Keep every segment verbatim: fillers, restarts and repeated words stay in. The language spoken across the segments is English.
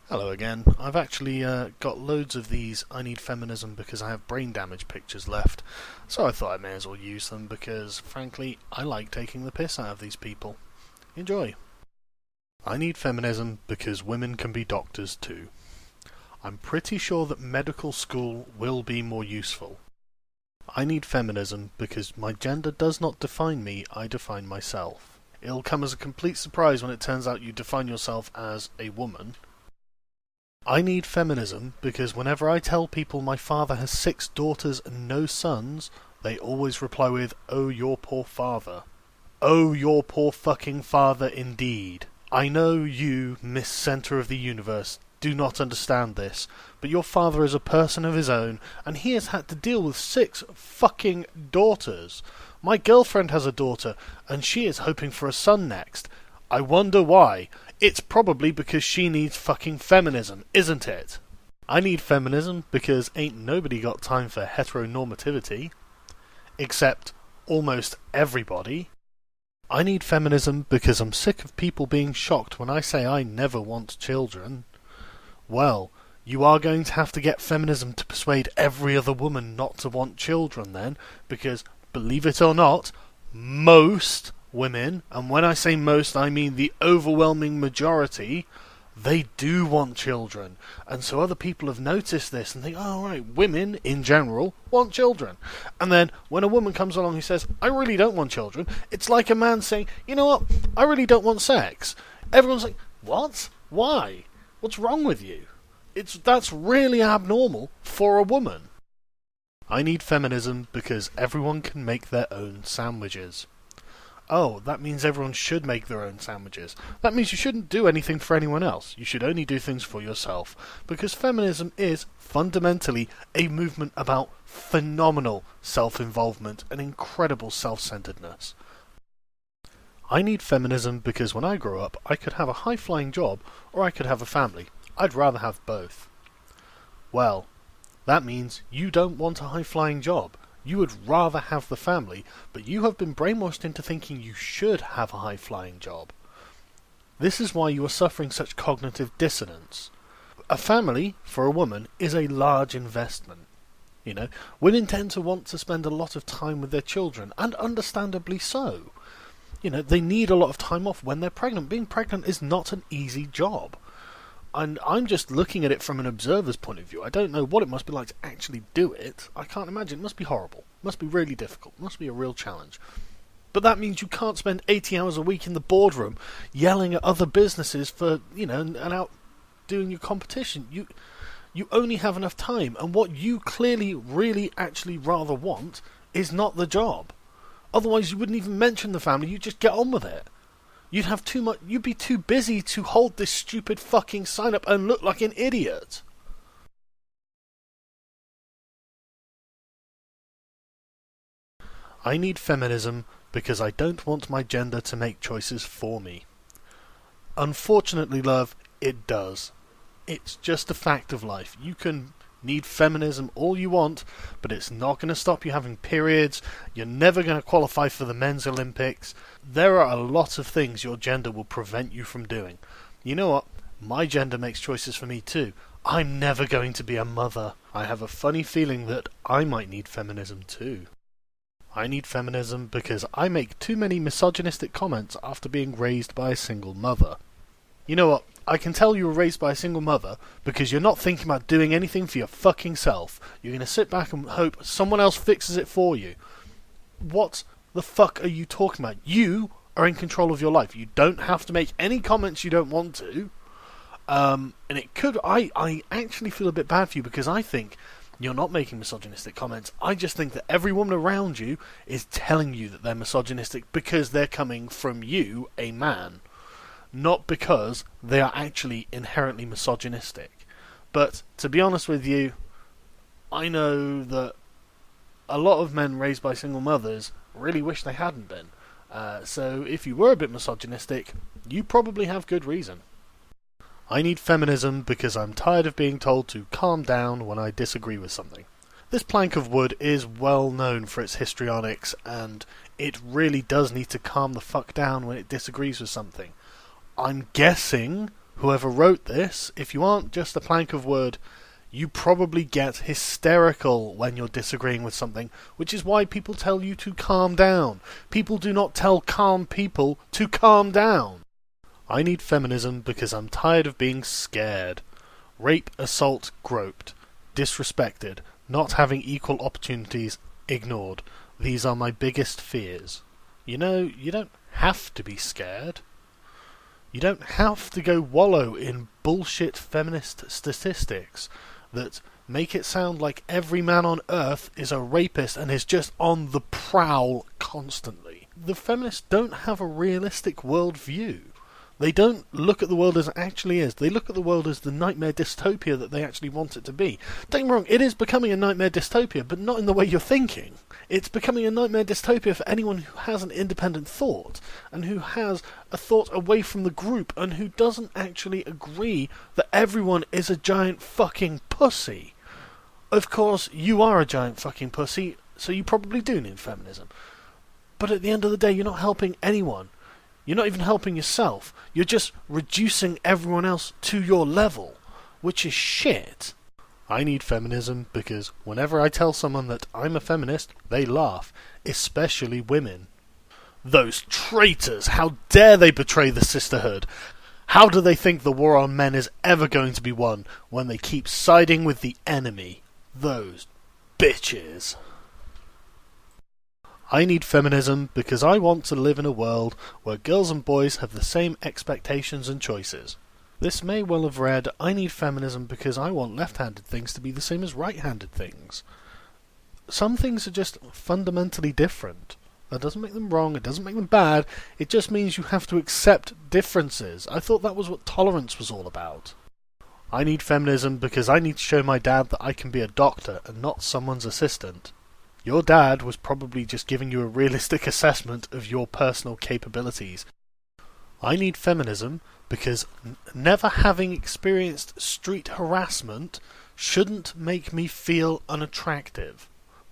Hello again. I've actually uh, got loads of these I Need Feminism because I have brain damage pictures left, so I thought I may as well use them because, frankly, I like taking the piss out of these people. Enjoy. I need feminism because women can be doctors too. I'm pretty sure that medical school will be more useful. I need feminism because my gender does not define me, I define myself. It'll come as a complete surprise when it turns out you define yourself as a woman. I need feminism because whenever I tell people my father has six daughters and no sons, they always reply with, "Oh, your poor father." Oh, your poor fucking father indeed. I know you, Miss Centre of the Universe, do not understand this, but your father is a person of his own, and he has had to deal with six fucking daughters. My girlfriend has a daughter, and she is hoping for a son next. I wonder why. It's probably because she needs fucking feminism, isn't it? I need feminism because ain't nobody got time for heteronormativity. Except almost everybody. I need feminism because I'm sick of people being shocked when I say I never want children. Well, you are going to have to get feminism to persuade every other woman not to want children then, because, believe it or not, most women, and when I say most I mean the overwhelming majority, they do want children. And so other people have noticed this and think, oh right, women in general want children. And then when a woman comes along who says, I really don't want children, it's like a man saying, you know what, I really don't want sex. Everyone's like, what? Why? What's wrong with you? It's that's really abnormal for a woman. I need feminism because everyone can make their own sandwiches. Oh, that means everyone should make their own sandwiches. That means you shouldn't do anything for anyone else. You should only do things for yourself. Because feminism is, fundamentally, a movement about phenomenal self-involvement and incredible self-centeredness. I need feminism because when I grow up, I could have a high-flying job, or I could have a family. I'd rather have both. Well, that means you don't want a high-flying job. You would rather have the family, but you have been brainwashed into thinking you should have a high-flying job. This is why you are suffering such cognitive dissonance. A family, for a woman, is a large investment. You know, women tend to want to spend a lot of time with their children, and understandably so. You know, they need a lot of time off when they're pregnant. Being pregnant is not an easy job. And I'm just looking at it from an observer's point of view. I don't know what it must be like to actually do it. I can't imagine. It must be horrible. It must be really difficult. It must be a real challenge. But that means you can't spend eighty hours a week in the boardroom yelling at other businesses for, you know, and out doing your competition. You you only have enough time. And what you clearly, really, actually rather want is not the job. Otherwise, you wouldn't even mention the family. You'd just get on with it. You'd have too much. You'd be too busy to hold this stupid fucking sign up and look like an idiot. I need feminism because I don't want my gender to make choices for me. Unfortunately, love, it does. It's just a fact of life. You can need feminism all you want, but it's not going to stop you having periods. You're never going to qualify for the men's Olympics. There are a lot of things your gender will prevent you from doing. You know what? My gender makes choices for me too. I'm never going to be a mother. I have a funny feeling that I might need feminism too. I need feminism because I make too many misogynistic comments after being raised by a single mother. You know what? I can tell you were raised by a single mother because you're not thinking about doing anything for your fucking self. You're going to sit back and hope someone else fixes it for you. What the fuck are you talking about? You are in control of your life. You don't have to make any comments you don't want to. Um, and it could... I, I actually feel a bit bad for you because I think you're not making misogynistic comments. I just think that every woman around you is telling you that they're misogynistic because they're coming from you, a man. Not because they are actually inherently misogynistic. But, to be honest with you, I know that a lot of men raised by single mothers really wish they hadn't been. Uh, so, if you were a bit misogynistic, you probably have good reason. I need feminism because I'm tired of being told to calm down when I disagree with something. This plank of wood is well known for its histrionics, and it really does need to calm the fuck down when it disagrees with something. I'm guessing Whoever wrote this, if you aren't just a plank of wood, you probably get hysterical when you're disagreeing with something, which is why people tell you to calm down. People do not tell calm people to calm down. I need feminism because I'm tired of being scared. Rape, assault, groped, disrespected, not having equal opportunities, ignored. These are my biggest fears. You know, you don't have to be scared. You don't have to go wallow in bullshit feminist statistics that make it sound like every man on earth is a rapist and is just on the prowl constantly. The feminists don't have a realistic worldview. They don't look at the world as it actually is. They look at the world as the nightmare dystopia that they actually want it to be. Don't get me wrong, it is becoming a nightmare dystopia, but not in the way you're thinking. It's becoming a nightmare dystopia for anyone who has an independent thought, and who has a thought away from the group, and who doesn't actually agree that everyone is a giant fucking pussy. Of course, you are a giant fucking pussy, so you probably do need feminism. But at the end of the day, you're not helping anyone. You're not even helping yourself. You're just reducing everyone else to your level, which is shit. I need feminism because whenever I tell someone that I'm a feminist, they laugh, especially women. Those traitors! How dare they betray the sisterhood? How do they think the war on men is ever going to be won when they keep siding with the enemy? Those bitches. I need feminism because I want to live in a world where girls and boys have the same expectations and choices. This may well have read, I need feminism because I want left-handed things to be the same as right-handed things. Some things are just fundamentally different. That doesn't make them wrong, it doesn't make them bad, it just means you have to accept differences. I thought that was what tolerance was all about. I need feminism because I need to show my dad that I can be a doctor and not someone's assistant. Your dad was probably just giving you a realistic assessment of your personal capabilities. I need feminism because n- never having experienced street harassment shouldn't make me feel unattractive.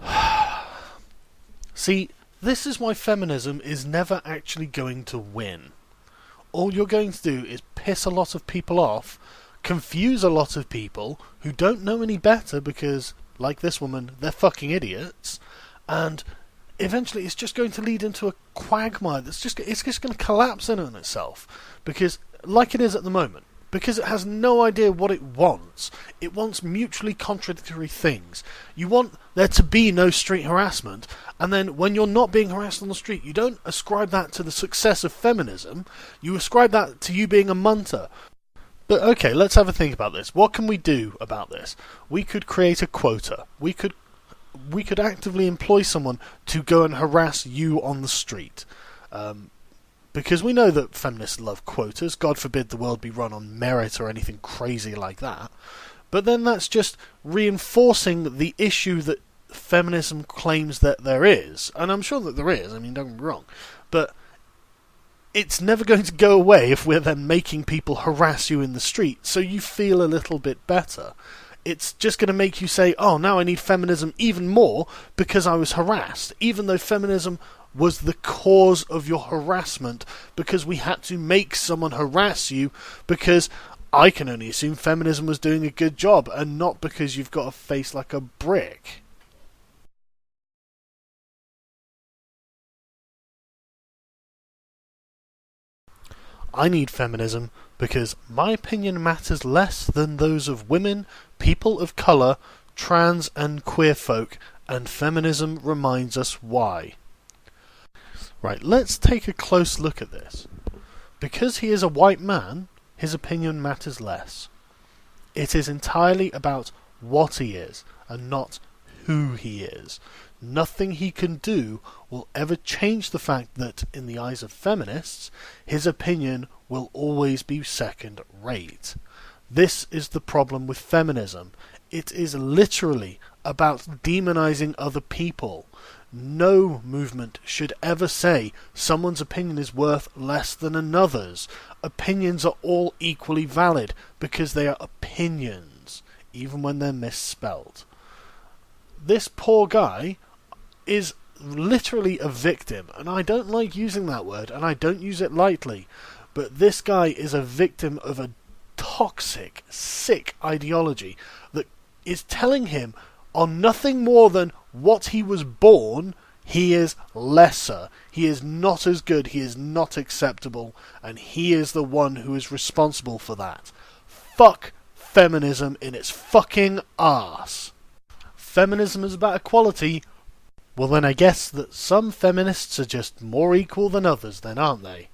See, this is why feminism is never actually going to win. All you're going to do is piss a lot of people off, confuse a lot of people who don't know any better because, like this woman, they're fucking idiots, and eventually it's just going to lead into a quagmire that's just it's just going to collapse in on itself, because like it is at the moment, because it has no idea what it wants. It wants mutually contradictory things. You want there to be no street harassment, and then when you're not being harassed on the street, you don't ascribe that to the success of feminism, you ascribe that to you being a munter. But okay, let's have a think about this. What can we do about this? We could create a quota. We could we could actively employ someone to go and harass you on the street. Um, because we know that feminists love quotas. God forbid the world be run on merit or anything crazy like that. But then that's just reinforcing the issue that feminism claims that there is. And I'm sure that there is, I mean, don't get me wrong. But it's never going to go away if we're then making people harass you in the street, so you feel a little bit better. It's just going to make you say, oh, now I need feminism even more because I was harassed, even though feminism was the cause of your harassment, because we had to make someone harass you, because I can only assume feminism was doing a good job, and not because you've got a face like a brick. I need feminism because my opinion matters less than those of women, people of colour, trans and queer folk, and feminism reminds us why. Right, let's take a close look at this. Because he is a white man, his opinion matters less. It is entirely about what he is, and not who he is. Nothing he can do will ever change the fact that, in the eyes of feminists, his opinion will always be second rate. This is the problem with feminism. It is literally about demonizing other people. No movement should ever say someone's opinion is worth less than another's. Opinions are all equally valid because they are opinions, even when they're misspelled. This poor guy is literally a victim, and I don't like using that word, and I don't use it lightly, but this guy is a victim of a toxic, sick ideology that is telling him on nothing more than what he was born, he is lesser, he is not as good, he is not acceptable, and he is the one who is responsible for that. Fuck feminism in its fucking arse. Feminism is about equality. Well then I guess that some feminists are just more equal than others then, aren't they?